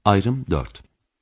Ayrım 4.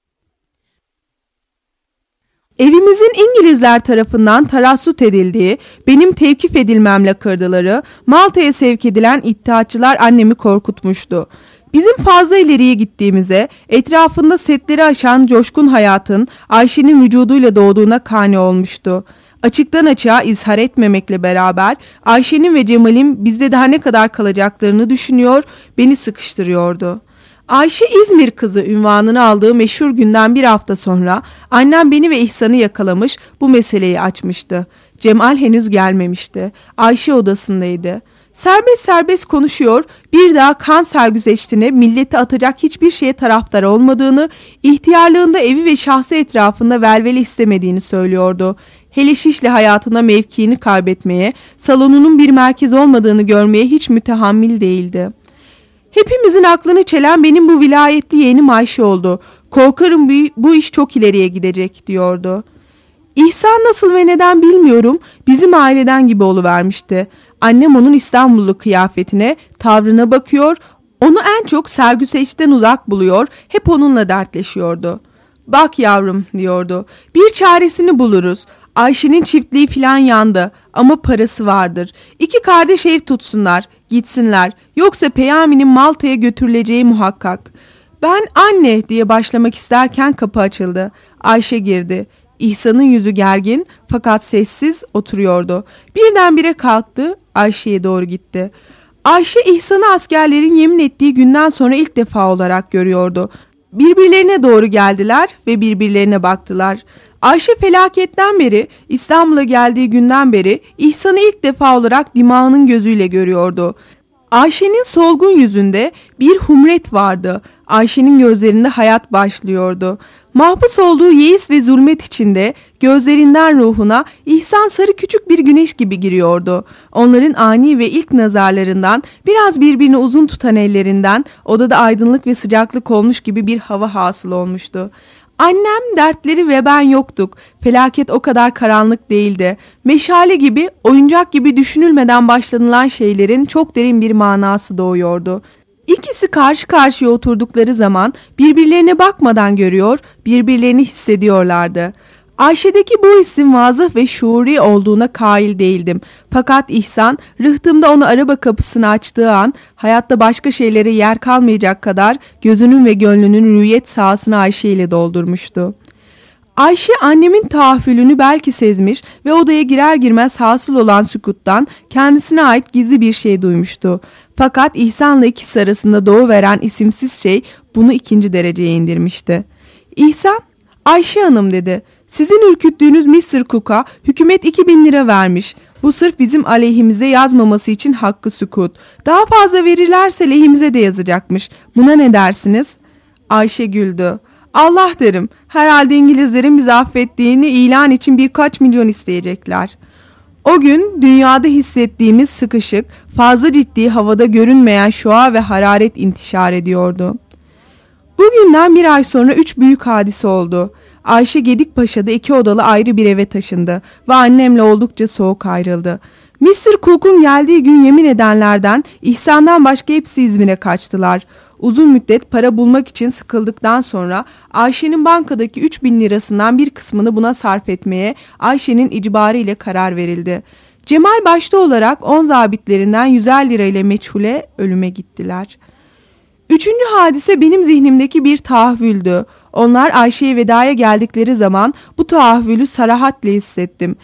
Evimizin İngilizler tarafından tarassut edildiği, benim tevkif edilmemle kırdıları, Malta'ya sevk edilen iddiatçılar annemi korkutmuştu. Bizim fazla ileriye gittiğimize, etrafında setleri aşan coşkun hayatın Ayşe'nin vücuduyla doğduğuna kani olmuştu. Açıktan açığa izhar etmemekle beraber Ayşe'nin ve Cemal'in bizde daha ne kadar kalacaklarını düşünüyor, beni sıkıştırıyordu. Ayşe İzmir kızı ünvanını aldığı meşhur günden bir hafta sonra annem beni ve İhsan'ı yakalamış, bu meseleyi açmıştı. Cemal henüz gelmemişti. Ayşe odasındaydı. Serbest serbest konuşuyor, bir daha kan sergüzeştiğine, milleti atacak hiçbir şeye taraftar olmadığını, ihtiyarlığında evi ve şahsı etrafında velvele istemediğini söylüyordu. Hele Şişli hayatına mevkiini kaybetmeye, salonunun bir merkez olmadığını görmeye hiç mütehammil değildi. Hepimizin aklını çelen benim bu vilayetli yeğenim Ayşe oldu. Korkarım bu iş çok ileriye gidecek diyordu. İhsan nasıl ve neden bilmiyorum, bizim aileden gibi oluvermişti. Annem onun İstanbullu kıyafetine, tavrına bakıyor, onu en çok Sergüseç'ten uzak buluyor, hep onunla dertleşiyordu. Bak yavrum diyordu, bir çaresini buluruz. Ayşe'nin çiftliği filan yandı ama parası vardır. 2 kardeş ev tutsunlar, gitsinler. Yoksa Peyami'nin Malta'ya götürüleceği muhakkak. Ben anne diye başlamak isterken kapı açıldı. Ayşe girdi. İhsan'ın yüzü gergin fakat sessiz oturuyordu. Birdenbire kalktı, Ayşe'ye doğru gitti. Ayşe İhsan'ı askerlerin yemin ettiği günden sonra ilk defa olarak görüyordu. Birbirlerine doğru geldiler ve birbirlerine baktılar. Ayşe felaketten beri, İstanbul'a geldiği günden beri İhsan'ı ilk defa olarak dimağının gözüyle görüyordu. Ayşe'nin solgun yüzünde bir humret vardı. Ayşe'nin gözlerinde hayat başlıyordu. Mahpus olduğu yeis ve zulmet içinde gözlerinden ruhuna İhsan sarı küçük bir güneş gibi giriyordu. Onların ani ve ilk nazarlarından, biraz birbirini uzun tutan ellerinden odada aydınlık ve sıcaklık olmuş gibi bir hava hasıl olmuştu. Annem, dertleri ve ben yoktuk. Felaket o kadar karanlık değildi. Meşale gibi, oyuncak gibi düşünülmeden başlanılan şeylerin çok derin bir manası doğuyordu. İkisi karşı karşıya oturdukları zaman birbirlerine bakmadan görüyor, birbirlerini hissediyorlardı. Ayşe'deki bu hissin vazıh ve şuuri olduğuna kail değildim. Fakat İhsan, rıhtımda onu araba kapısını açtığı an, hayatta başka şeylere yer kalmayacak kadar gözünün ve gönlünün rüyet sahasını Ayşe ile doldurmuştu. Ayşe annemin tahaffülünü belki sezmiş ve odaya girer girmez hasıl olan sükuttan kendisine ait gizli bir şey duymuştu. Fakat İhsan'la ikisi arasında doğuveren isimsiz şey bunu 2. dereceye indirmişti. İhsan, Ayşe Hanım dedi. Sizin ürküttüğünüz Mr. Cook'a hükümet 2000 lira vermiş. Bu sırf bizim aleyhimize yazmaması için hakkı sükut. Daha fazla verirlerse lehimize de yazacakmış. Buna ne dersiniz? Ayşe güldü. Allah derim, herhalde İngilizlerin bizi affettiğini ilan için birkaç milyon isteyecekler. O gün dünyada hissettiğimiz sıkışık, fazla ciddi havada görünmeyen şua ve hararet intişar ediyordu. Bugünden 1 ay sonra 3 büyük hadise oldu. Ayşe Gedikpaşa'da 2 odalı ayrı bir eve taşındı ve annemle oldukça soğuk ayrıldı. Mr. Cook'un geldiği gün yemin edenlerden, İhsan'dan başka hepsi İzmir'e kaçtılar. Uzun müddet para bulmak için sıkıldıktan sonra Ayşe'nin bankadaki 3000 lirasından bir kısmını buna sarf etmeye Ayşe'nin icbarı ile karar verildi. Cemal başta olarak 10 zabitlerinden 100'er lira ile meçhule ölüme gittiler. 3. hadise benim zihnimdeki bir tahavvüldü. Onlar Ayşe'ye vedaya geldikleri zaman bu tahavvülü sarahatle hissettim.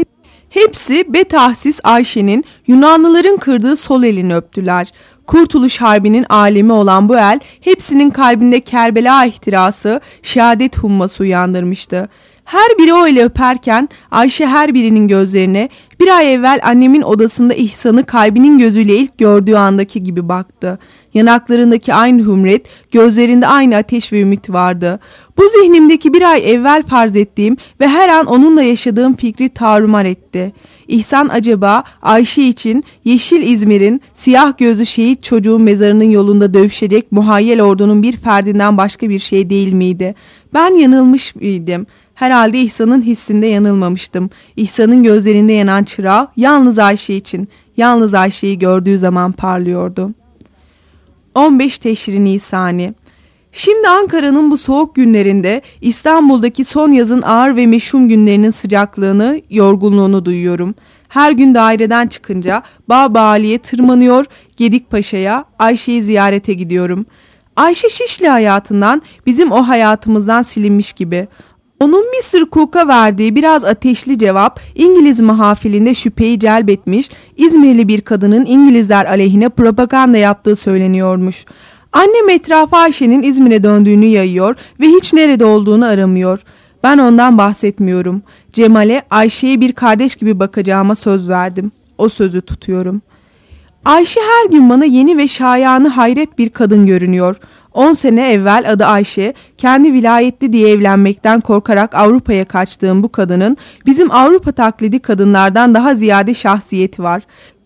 Hepsi betahsis Ayşe'nin Yunanlıların kırdığı sol elini öptüler. Kurtuluş Harbi'nin alemi olan bu el hepsinin kalbinde Kerbela ihtirası, şehadet humması uyandırmıştı. Her biri o eli öperken Ayşe her birinin gözlerine 1 ay evvel annemin odasında İhsan'ı kalbinin gözüyle ilk gördüğü andaki gibi baktı. Yanaklarındaki aynı hümret, gözlerinde aynı ateş ve ümit vardı. Bu zihnimdeki 1 ay evvel farz ettiğim ve her an onunla yaşadığım fikri tarumar etti. İhsan acaba Ayşe için yeşil İzmir'in siyah gözlü şehit çocuğun mezarının yolunda dövüşecek muhayyel ordunun bir ferdinden başka bir şey değil miydi? Ben yanılmış mıydım? Herhalde İhsan'ın hissinde yanılmamıştım. İhsan'ın gözlerinde yanan çırağı yalnız Ayşe için, yalnız Ayşe'yi gördüğü zaman parlıyordu. 15 Teşri Nisani. Şimdi Ankara'nın bu soğuk günlerinde İstanbul'daki son yazın ağır ve meşhum günlerinin sıcaklığını, yorgunluğunu duyuyorum. Her gün daireden çıkınca Bağbali'ye tırmanıyor, Gedikpaşa'ya, Ayşe'yi ziyarete gidiyorum. Ayşe Şişli hayatından, bizim o hayatımızdan silinmiş gibi. Onun Mr. Cook'a verdiği biraz ateşli cevap İngiliz mahafilinde şüpheyi celbetmiş, İzmirli bir kadının İngilizler aleyhine propaganda yaptığı söyleniyormuş. Annem etrafa Ayşe'nin İzmir'e döndüğünü yayıyor ve hiç nerede olduğunu aramıyor. Ben ondan bahsetmiyorum. Cemal'e, Ayşe'ye bir kardeş gibi bakacağıma söz verdim. O sözü tutuyorum. Ayşe her gün bana yeni ve şayanı hayret bir kadın görünüyor. 10 sene evvel adı Ayşe, kendi vilayetli diye evlenmekten korkarak Avrupa'ya kaçtığım bu kadının bizim Avrupa taklidi kadınlardan daha ziyade şahsiyeti var.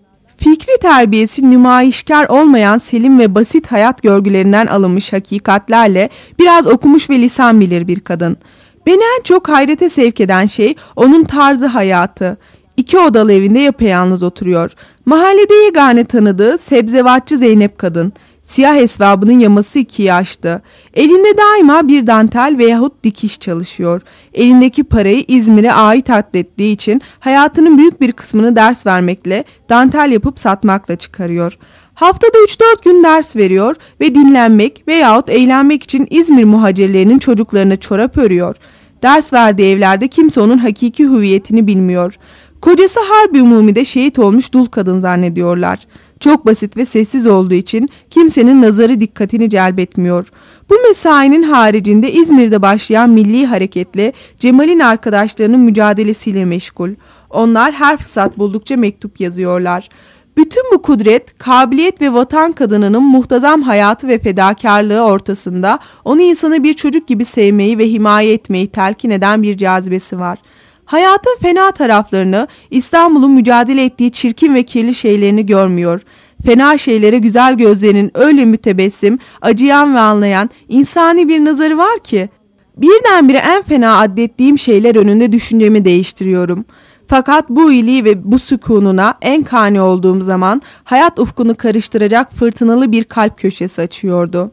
Fikri terbiyesi nümayişkar olmayan selim ve basit hayat görgülerinden alınmış hakikatlerle biraz okumuş ve lisan bilir bir kadın. Beni en çok hayrete sevk eden şey onun tarzı hayatı. 2 odalı evinde yapayalnız oturuyor. Mahallede yegane tanıdığı sebzevatçı Zeynep kadın. Siyah esvabının yaması 2'yi aştı. Elinde daima bir dantel veyahut dikiş çalışıyor. Elindeki parayı İzmir'e ait atlettiği için hayatının büyük bir kısmını ders vermekle, dantel yapıp satmakla çıkarıyor. Haftada 3-4 gün ders veriyor ve dinlenmek veyahut eğlenmek için İzmir muhacirlerinin çocuklarına çorap örüyor. Ders verdiği evlerde kimse onun hakiki hüviyetini bilmiyor. Kocası Harbi Umumi'de şehit olmuş dul kadın zannediyorlar. Çok basit ve sessiz olduğu için kimsenin nazarı dikkatini celbetmiyor. Bu mesainin haricinde İzmir'de başlayan milli hareketle Cemal'in arkadaşlarının mücadelesiyle meşgul. Onlar her fırsat buldukça mektup yazıyorlar. Bütün bu kudret, kabiliyet ve vatan kadınının muhtazam hayatı ve fedakarlığı ortasında onu insanı bir çocuk gibi sevmeyi ve himaye etmeyi telkin eden bir cazibesi var. Hayatın fena taraflarını, İstanbul'un mücadele ettiği çirkin ve kirli şeylerini görmüyor. Fena şeylere güzel gözlerinin öyle mütebessim, acıyan ve anlayan insani bir nazarı var ki, birdenbire en fena addettiğim şeyler önünde düşüncemi değiştiriyorum. Fakat bu iyiliği ve bu sükununa en kani olduğum zaman hayat ufkunu karıştıracak fırtınalı bir kalp köşesi açıyordu.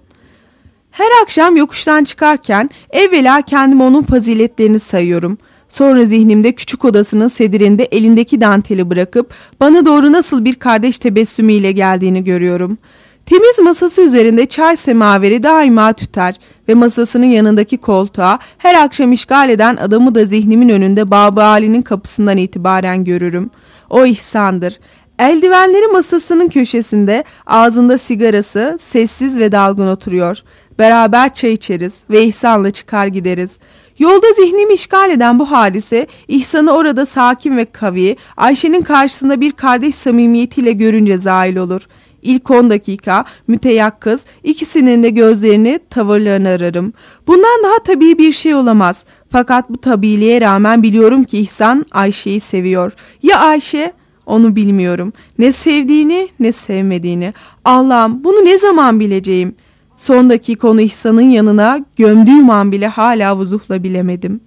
Her akşam yokuştan çıkarken evvela kendime onun faziletlerini sayıyorum. Sonra zihnimde küçük odasının sedirinde elindeki danteli bırakıp bana doğru nasıl bir kardeş tebessümüyle geldiğini görüyorum. Temiz masası üzerinde çay semaveri daima tüter ve masasının yanındaki koltuğa her akşam işgal eden adamı da zihnimin önünde Baba Ali'nin kapısından itibaren görürüm. O İhsan'dır. Eldivenleri masasının köşesinde, ağzında sigarası, sessiz ve dalgın oturuyor. Beraber çay içeriz ve İhsan'la çıkar gideriz. Yolda zihnimi işgal eden bu hadise, İhsan'ı orada sakin ve kavi, Ayşe'nin karşısında bir kardeş samimiyetiyle görünce zail olur. İlk 10 dakika müteyakkız, ikisinin de gözlerini, tavırlarını ararım. Bundan daha tabii bir şey olamaz. Fakat bu tabiiliğe rağmen biliyorum ki İhsan Ayşe'yi seviyor. Ya Ayşe? Onu bilmiyorum. Ne sevdiğini ne sevmediğini. Allah'ım, bunu ne zaman bileceğim? Son dakika onu İhsan'ın yanına gömdüğüm an bile hala vuzuhla bilemedim.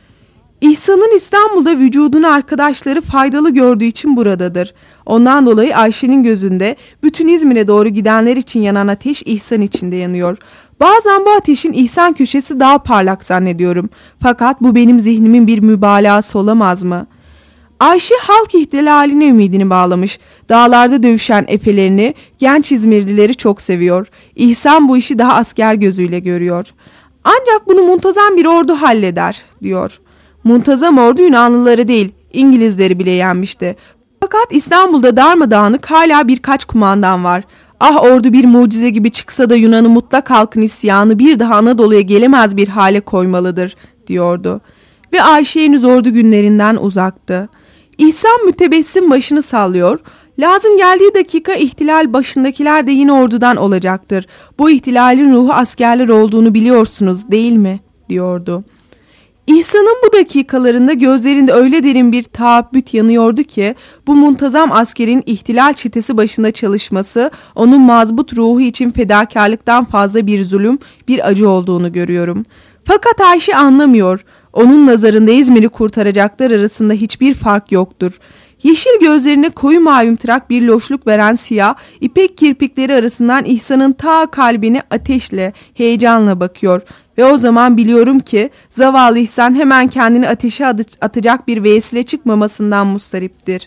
İhsan'ın İstanbul'da vücudunu arkadaşları faydalı gördüğü için buradadır. Ondan dolayı Ayşe'nin gözünde bütün İzmir'e doğru gidenler için yanan ateş İhsan içinde yanıyor. Bazen bu ateşin İhsan köşesi daha parlak zannediyorum. Fakat bu benim zihnimin bir mübalağası olamaz mı? Ayşe halk ihtilaline ümidini bağlamış. Dağlarda dövüşen efelerini, genç İzmirlileri çok seviyor. İhsan bu işi daha asker gözüyle görüyor. Ancak bunu muntazam bir ordu halleder, diyor. Muntazam ordu Yunanlıları değil, İngilizleri bile yenmişti. Fakat İstanbul'da darmadağınık hala birkaç kumandan var. Ah, ordu bir mucize gibi çıksa da Yunan'ı mutlak halkın isyanı bir daha Anadolu'ya gelemez bir hale koymalıdır, diyordu. Ve Ayşe henüz ordu günlerinden uzaktı. İhsan mütebessim başını sallıyor. Lazım geldiği dakika ihtilal başındakiler de yine ordudan olacaktır. Bu ihtilalin ruhu askerler olduğunu biliyorsunuz değil mi? Diyordu. İhsan'ın bu dakikalarında gözlerinde öyle derin bir taabbüt yanıyordu ki bu muntazam askerin ihtilal çetesi başında çalışması onun mazbut ruhu için fedakarlıktan fazla bir zulüm, bir acı olduğunu görüyorum. Fakat Ayşe anlamıyor. Onun nazarında İzmir'i kurtaracaklar arasında hiçbir fark yoktur. Yeşil gözlerine koyu mavimtırak bir loşluk veren siyah, ipek kirpikleri arasından İhsan'ın ta kalbine ateşle, heyecanla bakıyor. Ve o zaman biliyorum ki zavallı İhsan hemen kendini ateşe atacak bir vesile çıkmamasından mustariptir.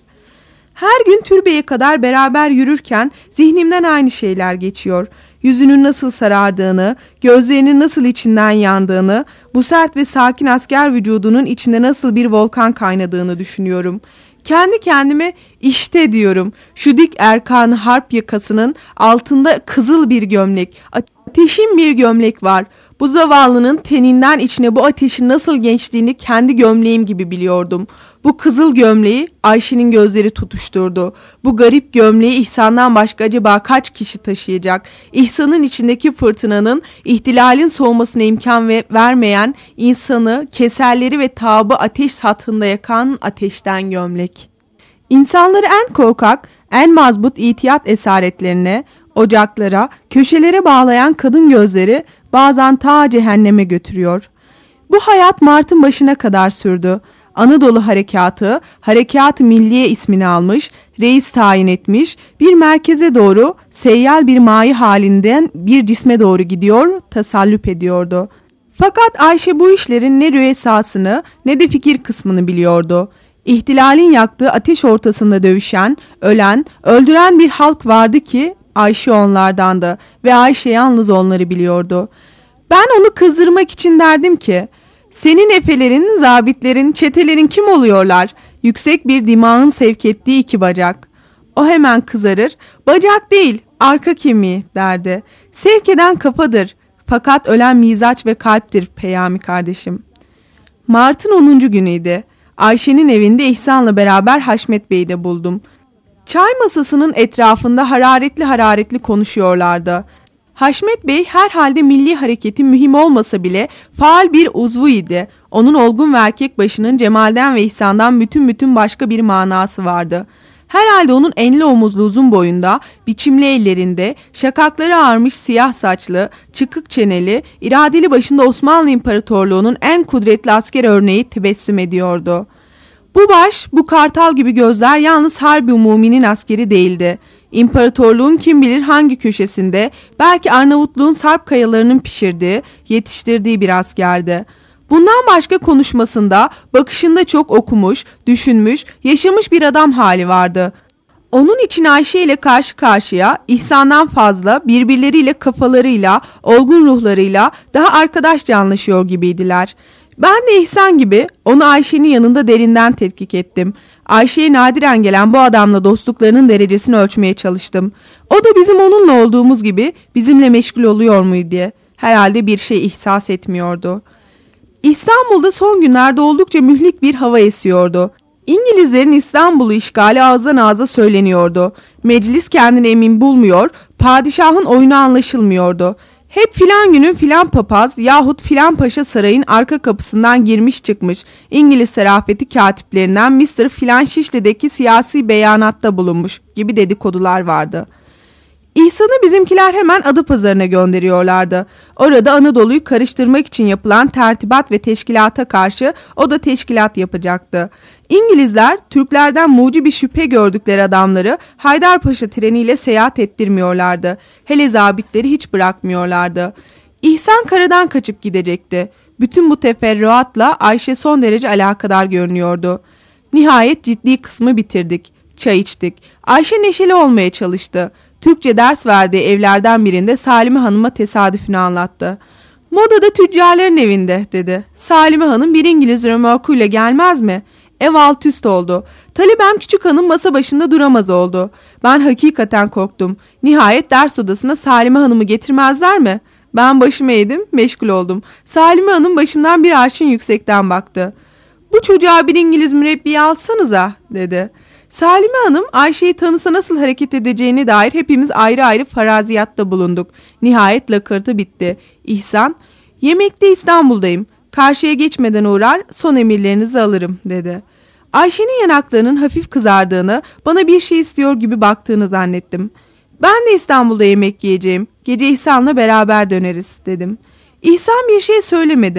Her gün türbeye kadar beraber yürürken zihnimden aynı şeyler geçiyor. Yüzünün nasıl sarardığını, gözlerinin nasıl içinden yandığını, bu sert ve sakin asker vücudunun içinde nasıl bir volkan kaynadığını düşünüyorum. Kendi kendime işte diyorum, şu dik erkan harp yakasının altında kızıl bir gömlek, ateşin bir gömlek var. Bu zavallının teninden içine bu ateşin nasıl geçtiğini kendi gömleğim gibi biliyordum. Bu kızıl gömleği Ayşe'nin gözleri tutuşturdu. Bu garip gömleği İhsan'dan başka acaba kaç kişi taşıyacak? İhsan'ın içindeki fırtınanın, ihtilalin soğumasına imkan vermeyen insanı, keserleri ve tağbı ateş sathında yakan ateşten gömlek. İnsanları en korkak, en mazbut itiyat esaretlerine, ocaklara, köşelere bağlayan kadın gözleri bazen ta cehenneme götürüyor. Bu hayat Mart'ın başına kadar sürdü. Anadolu Harekatı, Harekat-ı Milliye ismini almış, reis tayin etmiş, bir merkeze doğru seyyal bir mayi halinden bir cisme doğru gidiyor, tasallüp ediyordu. Fakat Ayşe bu işlerin ne rüyasasını ne de fikir kısmını biliyordu. İhtilalin yaktığı ateş ortasında dövüşen, ölen, öldüren bir halk vardı ki Ayşe onlardandı ve Ayşe yalnız onları biliyordu. Ben onu kızdırmak için derdim ki, senin efelerin, zabitlerin, çetelerin kim oluyorlar? Yüksek bir dimağın sevk ettiği iki bacak. O hemen kızarır, bacak değil, arka kemiği derdi. Sevk eden kafadır, fakat ölen mizaç ve kalptir Peyami kardeşim. Mart'ın 10. günüydü. Ayşe'nin evinde İhsan'la beraber Haşmet Bey'i de buldum. Çay masasının etrafında hararetli konuşuyorlardı. Haşmet Bey herhalde milli hareketin mühim olmasa bile faal bir uzvu idi. Onun olgun ve erkek başının Cemal'den ve İhsan'dan bütün başka bir manası vardı. Herhalde onun enli omuzlu uzun boyunda, biçimli ellerinde, şakakları ağarmış siyah saçlı, çıkık çeneli, iradeli başında Osmanlı İmparatorluğu'nun en kudretli asker örneği tebessüm ediyordu. Bu baş, bu kartal gibi gözler yalnız Harbi Umumi'nin askeri değildi. İmparatorluğun kim bilir hangi köşesinde, belki Arnavutluğun Sarp kayalarının pişirdiği, yetiştirdiği bir askerdi. Bundan başka konuşmasında, bakışında çok okumuş, düşünmüş, yaşamış bir adam hali vardı. Onun için Ayşe ile karşı karşıya, İhsan'dan fazla birbirleriyle kafalarıyla, olgun ruhlarıyla daha arkadaşça anlaşıyor gibiydiler. Ben de İhsan gibi onu Ayşe'nin yanında derinden tetkik ettim. Ayşe'ye nadiren gelen bu adamla dostluklarının derecesini ölçmeye çalıştım. O da bizim onunla olduğumuz gibi bizimle meşgul oluyor muydu diye. Herhalde bir şey ihsas etmiyordu. İstanbul'da son günlerde oldukça mühlik bir hava esiyordu. İngilizlerin İstanbul'u işgali ağızdan ağza söyleniyordu. Meclis kendini emin bulmuyor, padişahın oyunu anlaşılmıyordu. Hep filan günün filan papaz yahut filan paşa sarayın arka kapısından girmiş çıkmış İngiliz serafeti katiplerinden Mr. filan Şişli'deki siyasi beyanatta bulunmuş gibi dedikodular vardı. İhsan'ı bizimkiler hemen Adapazarı'na gönderiyorlardı. Orada Anadolu'yu karıştırmak için yapılan tertibat ve teşkilata karşı o da teşkilat yapacaktı. İngilizler Türklerden mucibi şüphe gördükleri adamları Haydarpaşa treniyle seyahat ettirmiyorlardı. Hele zabitleri hiç bırakmıyorlardı. İhsan karadan kaçıp gidecekti. Bütün bu teferruatla Ayşe son derece alakadar görünüyordu. Nihayet ciddi kısmı bitirdik. Çay içtik. Ayşe neşeli olmaya çalıştı. Türkçe ders verdiği evlerden birinde Salime Hanım'a tesadüfünü anlattı. Moda'da tüccarların evinde dedi. Salime Hanım bir İngiliz römorkuyla gelmez mi? Ev alt üst oldu. Talibem küçük hanım masa başında duramaz oldu. Ben hakikaten korktum. Nihayet ders odasına Salime Hanım'ı getirmezler mi? Ben başımı eğdim, meşgul oldum. Salime Hanım başımdan bir arşın yüksekten baktı. Bu çocuğa bir İngiliz mürebbiye alsanıza dedi. Salime Hanım Ayşe'yi tanısa nasıl hareket edeceğine dair hepimiz ayrı ayrı faraziyatta bulunduk. Nihayet lakırtı bitti. İhsan, yemekte İstanbul'dayım. Karşıya geçmeden uğrar, son emirlerinizi alırım dedi. Ayşe'nin yanaklarının hafif kızardığını, bana bir şey istiyor gibi baktığını zannettim. Ben de İstanbul'da yemek yiyeceğim. Gece İhsan'la beraber döneriz dedim. İhsan bir şey söylemedi.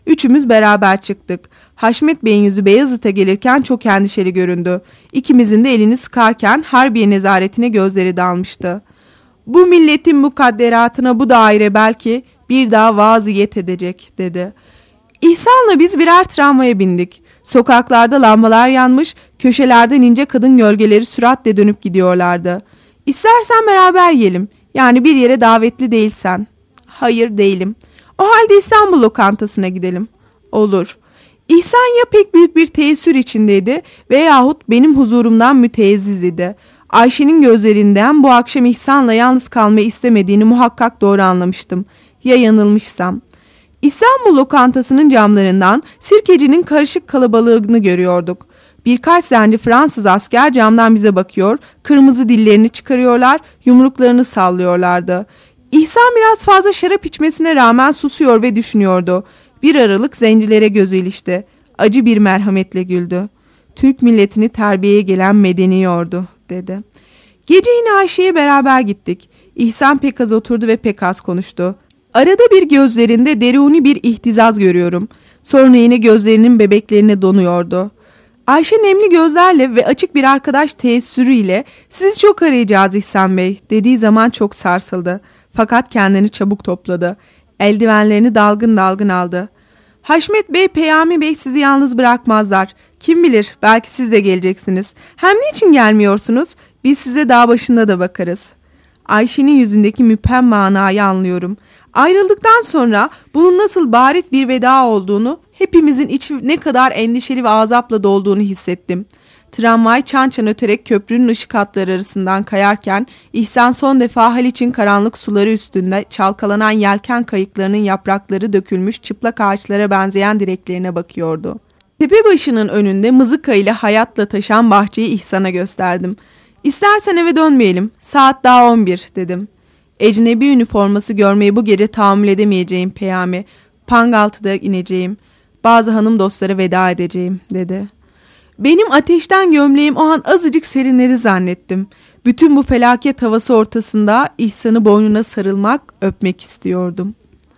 Üçümüz beraber çıktık. Haşmet Bey'in yüzü Beyazıt'a gelirken çok endişeli göründü. İkimizin de elini sıkarken Harbiye nezaretine gözleri dalmıştı. Bu milletin mukadderatına bu daire belki bir daha vaziyet edecek dedi. İhsan'la biz birer tramvaya bindik. Sokaklarda lambalar yanmış, köşelerden ince kadın gölgeleri süratle dönüp gidiyorlardı. İstersen beraber yiyelim. Yani bir yere davetli değilsen. Hayır değilim. O halde İstanbul lokantasına gidelim. Olur. İhsan ya pek büyük bir teessür içindeydi veyahut benim huzurumdan müteezziz idi. Ayşe'nin gözlerinden bu akşam İhsan'la yalnız kalmayı istemediğini muhakkak doğru anlamıştım. Ya yanılmışsam. İstanbul lokantasının camlarından sirkecinin karışık kalabalığını görüyorduk. Birkaç zenci Fransız asker camdan bize bakıyor, kırmızı dillerini çıkarıyorlar, yumruklarını sallıyorlardı. İhsan biraz fazla şarap içmesine rağmen susuyor ve düşünüyordu. Bir aralık zencilere gözü ilişti. Acı bir merhametle güldü. Türk milletini terbiyeye gelen medeni ordu, dedi. Gece yine Ayşe'ye beraber gittik. İhsan pek az oturdu ve pek az konuştu. Arada bir gözlerinde deruni bir ihtizaz görüyorum. Sonra yine gözlerinin bebeklerine donuyordu. Ayşe nemli gözlerle ve açık bir arkadaş teessürüyle "Sizi çok arayacağız İhsan Bey" dediği zaman çok sarsıldı. Fakat kendini çabuk topladı. Eldivenlerini dalgın dalgın aldı. "Haşmet Bey, Peyami Bey sizi yalnız bırakmazlar. Kim bilir, belki siz de geleceksiniz. Hem niçin gelmiyorsunuz? Biz size dağ başında da bakarız." Ayşe'nin yüzündeki müphem manayı anlıyorum. Ayrıldıktan sonra bunun nasıl barit bir veda olduğunu, hepimizin içi ne kadar endişeli ve azapla dolduğunu hissettim. Tramvay çan çan öterek köprünün ışık hatları arasından kayarken İhsan son defa Haliç'in karanlık suları üstünde çalkalanan yelken kayıklarının yaprakları dökülmüş çıplak ağaçlara benzeyen direklerine bakıyordu. Tepe başının önünde mızıka ile hayatla taşan bahçeyi İhsan'a gösterdim. "İstersen eve dönmeyelim. Saat daha 11 dedim. "Ecnebi üniforması görmeyi bu gece tahammül edemeyeceğim Peyami. Pangaltı'da ineceğim. Bazı hanım dostlara veda edeceğim," dedi. Benim ateşten gömleğim o an azıcık serinledi zannettim. Bütün bu felaket havası ortasında İhsan'ı boynuna sarılmak, öpmek istiyordum.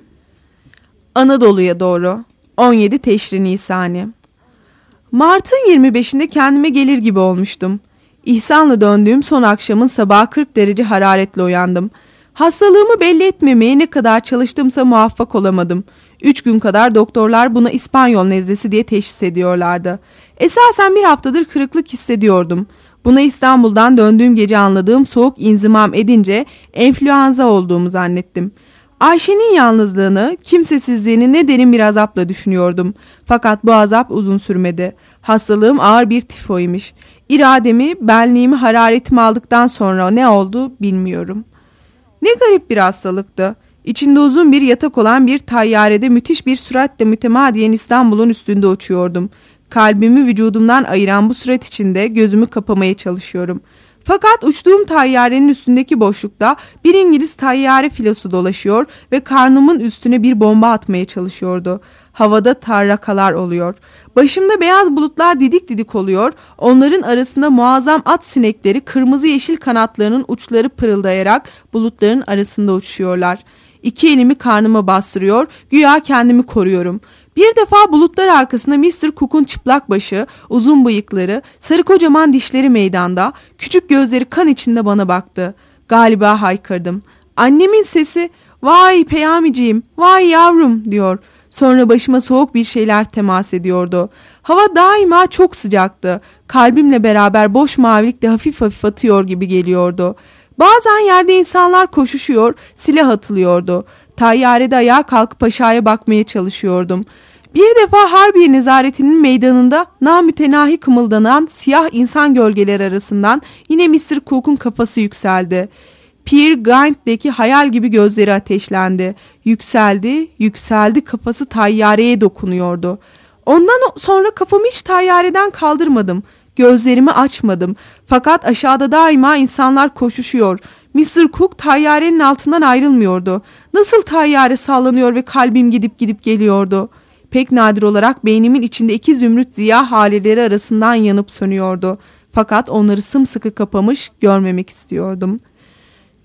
Anadolu'ya doğru. 17 Teşri Nisani. Mart'ın 25'inde kendime gelir gibi olmuştum. İhsan'la döndüğüm son akşamın sabahı 40 derece hararetle uyandım. Hastalığımı belli etmemeye ne kadar çalıştımsa muvaffak olamadım. 3 gün kadar doktorlar buna İspanyol nezlesi diye teşhis ediyorlardı. Esasen bir haftadır kırıklık hissediyordum. Buna İstanbul'dan döndüğüm gece anladığım soğuk inzimam edince enfluenza olduğumu zannettim. Ayşe'nin yalnızlığını, kimsesizliğini ne derin bir azapla düşünüyordum. Fakat bu azap uzun sürmedi. Hastalığım ağır bir tifoymuş. İrademi, benliğimi, hararetimi aldıktan sonra ne oldu bilmiyorum. Ne garip bir hastalıktı. İçinde uzun bir yatak olan bir tayyarede müthiş bir süratle mütemadiyen İstanbul'un üstünde uçuyordum. Kalbimi vücudumdan ayıran bu sürat içinde gözümü kapamaya çalışıyorum. Fakat uçtuğum tayyarenin üstündeki boşlukta bir İngiliz tayyare filosu dolaşıyor ve karnımın üstüne bir bomba atmaya çalışıyordu. Havada tarrakalar oluyor. Başımda beyaz bulutlar didik didik oluyor. Onların arasında muazzam at sinekleri kırmızı yeşil kanatlarının uçları pırıldayarak bulutların arasında uçuşuyorlar. İki elimi karnıma bastırıyor, güya kendimi koruyorum. Bir defa bulutlar arkasında Mr. Cook'un çıplak başı, uzun bıyıkları, sarı kocaman dişleri meydanda, küçük gözleri kan içinde bana baktı. Galiba haykırdım. Annemin sesi, "Vay Peyamiciğim, vay yavrum," diyor. Sonra başıma soğuk bir şeyler temas ediyordu. Hava daima çok sıcaktı. Kalbimle beraber boş mavilik de hafif hafif atıyor gibi geliyordu. Bazen yerde insanlar koşuşuyor, silah atılıyordu. Tayyarede ayağa kalkıp aşağıya bakmaya çalışıyordum. Bir defa Harbiye nezaretinin meydanında namütenahi kımıldanan siyah insan gölgeleri arasından yine Mr. Cook'un kafası yükseldi. Peer Gynt'deki hayal gibi gözleri ateşlendi. Yükseldi, yükseldi, kafası tayyareye dokunuyordu. Ondan sonra kafamı hiç tayyareden kaldırmadım. Gözlerimi açmadım. Fakat aşağıda daima insanlar koşuşuyor. Mr. Cook tayyarenin altından ayrılmıyordu. Nasıl tayyare sallanıyor ve kalbim gidip gidip geliyordu. Pek nadir olarak beynimin içinde iki zümrüt ziya haleleri arasından yanıp sönüyordu. Fakat onları sımsıkı kapamış, görmemek istiyordum.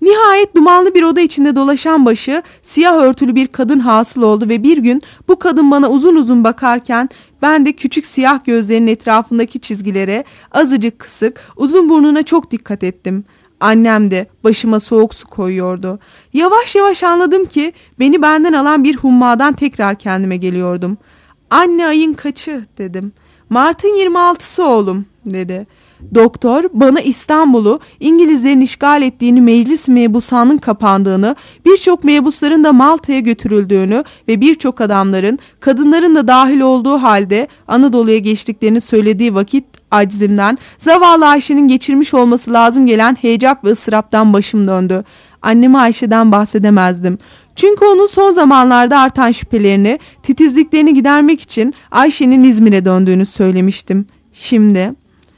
Nihayet dumanlı bir oda içinde dolaşan başı siyah örtülü bir kadın hasıl oldu ve bir gün bu kadın bana uzun uzun bakarken ben de küçük siyah gözlerinin etrafındaki çizgilere, azıcık kısık, uzun burnuna çok dikkat ettim. Annem de başıma soğuk su koyuyordu. Yavaş yavaş anladım ki beni benden alan bir hummadan tekrar kendime geliyordum. "Anne, ayın kaçı?" dedim. "Mart'ın 26'sı oğlum," dedi. Doktor bana İstanbul'u İngilizlerin işgal ettiğini, meclis mebusanın kapandığını, birçok mebusların da Malta'ya götürüldüğünü ve birçok adamların, kadınların da dahil olduğu halde Anadolu'ya geçtiklerini söylediği vakit acizimden, zavallı Ayşe'nin geçirmiş olması lazım gelen heyecap ve ıstıraptan başım döndü. Anneme Ayşe'den bahsedemezdim. Çünkü onun son zamanlarda artan şüphelerini, titizliklerini gidermek için Ayşe'nin İzmir'e döndüğünü söylemiştim. Şimdi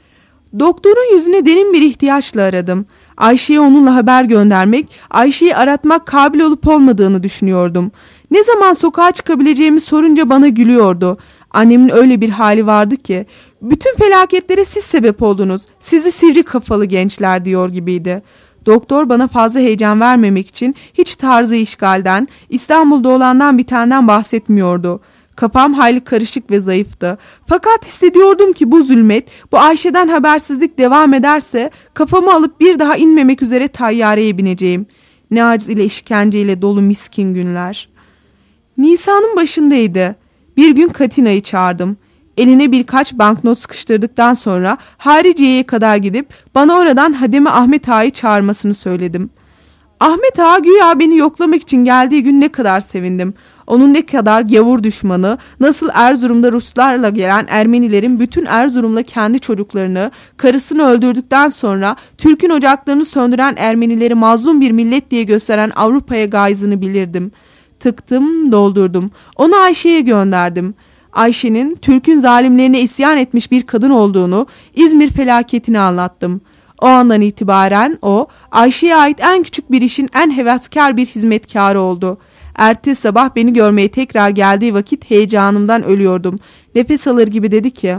doktorun yüzüne derin bir ihtiyaçla aradım. Ayşe'ye onunla haber göndermek, Ayşe'yi aratmak kabil olup olmadığını düşünüyordum. Ne zaman sokağa çıkabileceğimi sorunca bana gülüyordu. Annemin öyle bir hali vardı ki, "Bütün felaketlere siz sebep oldunuz, sizi sivri kafalı gençler," diyor gibiydi. Doktor bana fazla heyecan vermemek için hiç tarzı işgalden, İstanbul'da olandan bitenden bahsetmiyordu. Kafam hayli karışık ve zayıftı. Fakat hissediyordum ki bu zulmet, bu Ayşe'den habersizlik devam ederse kafamı alıp bir daha inmemek üzere tayyareye bineceğim. Ne aciz ile işkenceyle dolu miskin günler. Nisan'ın başındaydı. Bir gün Katina'yı çağırdım. Eline birkaç banknot sıkıştırdıktan sonra Hariciye'ye kadar gidip bana oradan Hademe Ahmet Ağa'yı çağırmasını söyledim. Ahmet Ağa güya beni yoklamak için geldiği gün ne kadar sevindim. Onun ne kadar gavur düşmanı, nasıl Erzurum'da Ruslarla gelen Ermenilerin bütün Erzurum'la kendi çocuklarını, karısını öldürdükten sonra Türk'ün ocaklarını söndüren Ermenileri mazlum bir millet diye gösteren Avrupa'ya gayzını bilirdim. Tıktım, doldurdum. Onu Ayşe'ye gönderdim. Ayşe'nin Türk'ün zalimlerine isyan etmiş bir kadın olduğunu, İzmir felaketini anlattım. O andan itibaren o, Ayşe'ye ait en küçük bir işin en heveskar bir hizmetkarı oldu. Ertesi sabah beni görmeye tekrar geldiği vakit heyecanımdan ölüyordum. Nefes alır gibi dedi ki,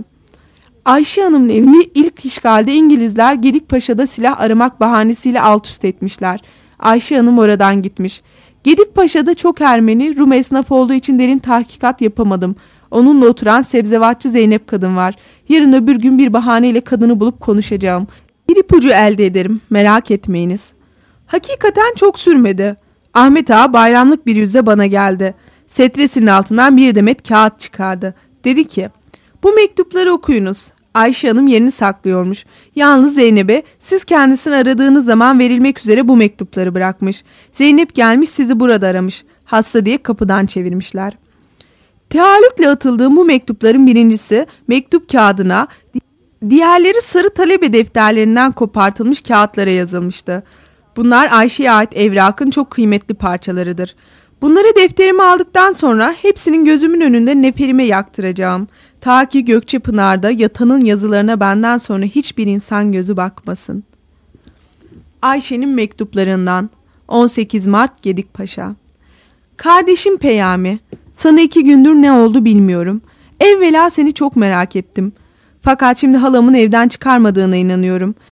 "Ayşe Hanım'ın evini ilk işgalde İngilizler Gedikpaşa'da silah aramak bahanesiyle alt üst etmişler. Ayşe Hanım oradan gitmiş. Gedikpaşa'da çok Ermeni, Rum esnaf olduğu için derin tahkikat yapamadım. Onunla oturan sebzevatçı Zeynep kadın var. Yarın öbür gün bir bahaneyle kadını bulup konuşacağım. Bir ipucu elde ederim, merak etmeyiniz." Hakikaten çok sürmedi. Ahmet Ağa bayramlık bir yüzle bana geldi. Setresinin altından bir demet kağıt çıkardı. Dedi ki, "Bu mektupları okuyunuz." Ayşe Hanım yerini saklıyormuş. Yalnız Zeynep'e siz kendisini aradığınız zaman verilmek üzere bu mektupları bırakmış. Zeynep gelmiş, sizi burada aramış. Hasta diye kapıdan çevirmişler. Teallükle atıldığım bu mektupların birincisi mektup kağıdına, diğerleri sarı talebe defterlerinden kopartılmış kağıtlara yazılmıştı. Bunlar Ayşe'ye ait evrakın çok kıymetli parçalarıdır. Bunları defterime aldıktan sonra hepsinin gözümün önünde neferime yaktıracağım. Ta ki Gökçepınar'da yatanın yazılarına benden sonra hiçbir insan gözü bakmasın. Ayşe'nin mektuplarından 18 Mart Gedikpaşa. Kardeşim Peyami, sana 2 gündür ne oldu bilmiyorum. Evvela seni çok merak ettim. Fakat şimdi halamın evden çıkarmadığına inanıyorum.